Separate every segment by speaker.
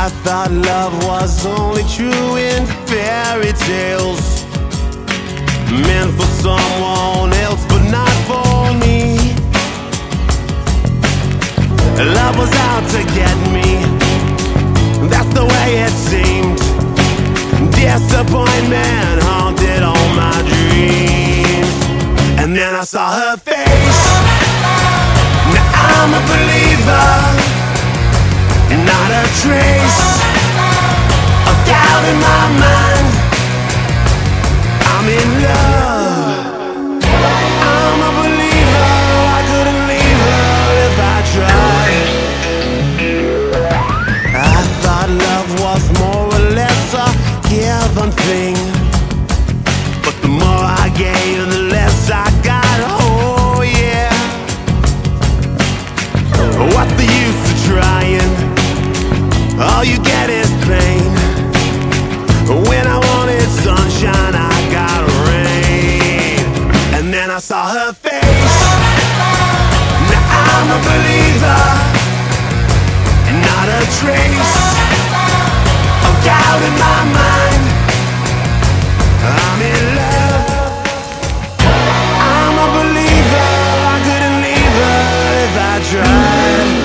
Speaker 1: I thought love was only true in fairy tales, meant for someone else but not for me. Love was out to get me, that's the way it seemed. Disappointment haunted all my dreams. And then I saw her face. Now I'm a believer, not a trace of doubt in my mind. I'm in love, I'm a believer. I couldn't leave her if I tried. I thought love was more or less a given thing, but the more I gave, the less I got. Oh yeah. What's the use of trying? All you get is pain. When I wanted sunshine, I got rain. And then I saw her face. Now I'm a believer, not a trace of doubt in my mind. I'm in love, I'm a believer. I couldn't leave her if I tried.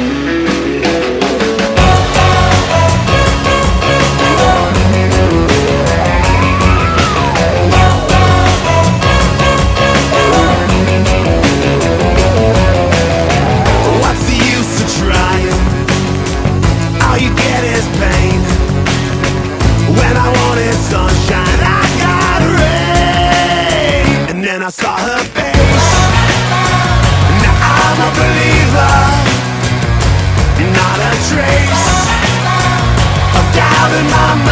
Speaker 1: What's the use of trying? All you get is pain. When I wanted sunshine, I got rain. And then I saw her face. Now I'm a believer, not a trace of doubt in my mind.